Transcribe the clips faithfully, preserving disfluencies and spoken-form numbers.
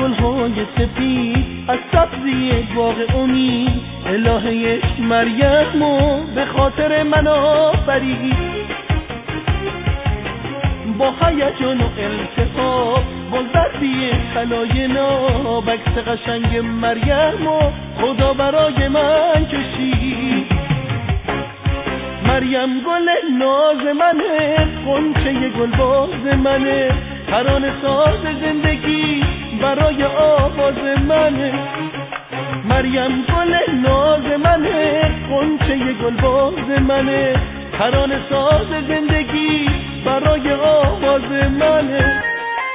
گلهای سپید از سبزی باغ امید، الهه مریمو به خاطر من آفرید. با هیجان و التفات با ضربی طلای ناب عکس قشنگ مریمو خدا برای من کشید. مریم گل ناز منه، غنچه گلباز منه، ترانه ساز زندگی برای آواز منه. مریم گل ناز منه، غنچه گلباز منه، ترانه ساز زندگی برای آواز منه.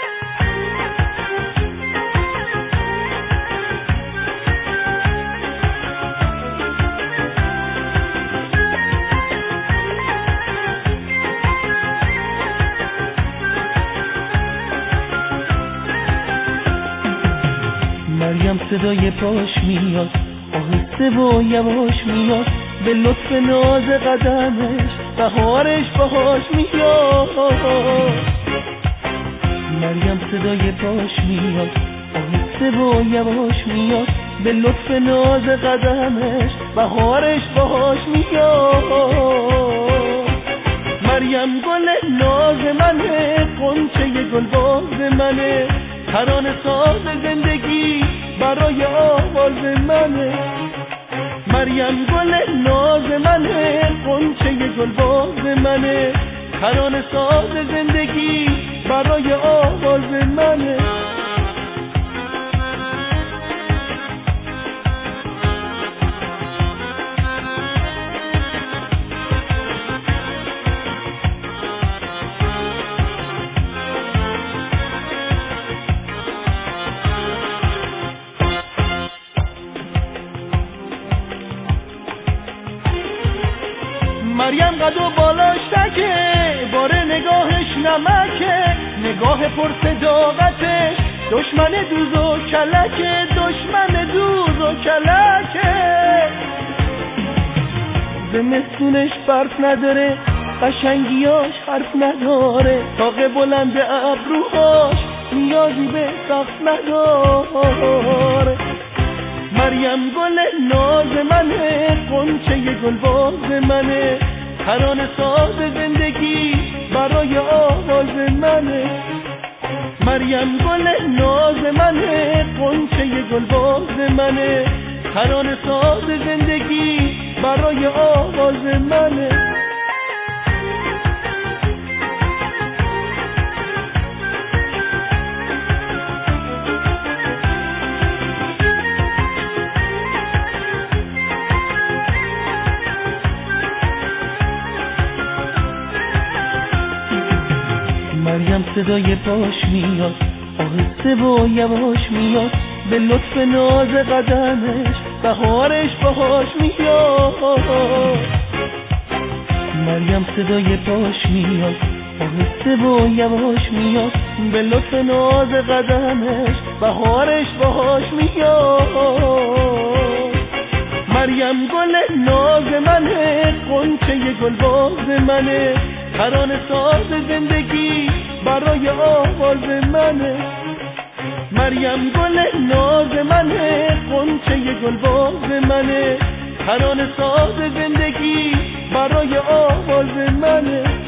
مریم صدای پاش میاد، آهسته و یواش میاد، به لطف ناز قدمش بهارش باهاش میاد. مریم صدای پاش میاد، آهسته و یواش میاد، به لطف ناز قدمش بهارش باهاش میاد. مریم گل ناز منه، غنچه گلباز منه، ترانه ساز زندگی برای آواز منه. مریم گل ناز منه، غنچه گلباز منه، ترانه ساز زندگی برای آواز منه. مریم قد و بالاش تکه، باره نگاهش نمکه، نگاه پر صداقتش دشمن دوز و کلکه، دشمن دوز و کلکه. زمستونش برف نداره، قشنگیاش حرف نداره، طاق بلند ابروهاش نیازی به سقف نداره. مریم گل ناز منه، غنچه گلباز منه، ترانه ساز زندگی برای آواز منه. مریم گل ناز منه، غنچه گلباز منه، ترانه ساز زندگی برای آواز منه. مریم صدای پاش میاد، آهسته و یواش میاد، به لطف ناز قدمش بهارش باهاش میاد. مریم صدای پاش میاد، آهسته و یواش میاد، به لطف ناز قدمش بهارش باهاش میاد. مریم گل ناز منه، غنچه گلباز منه، ترانه ساز زندگی برای آواز منه. مریم گل ناز منه، غنچه گلباز منه، ترانه ساز زندگی برای آواز منه.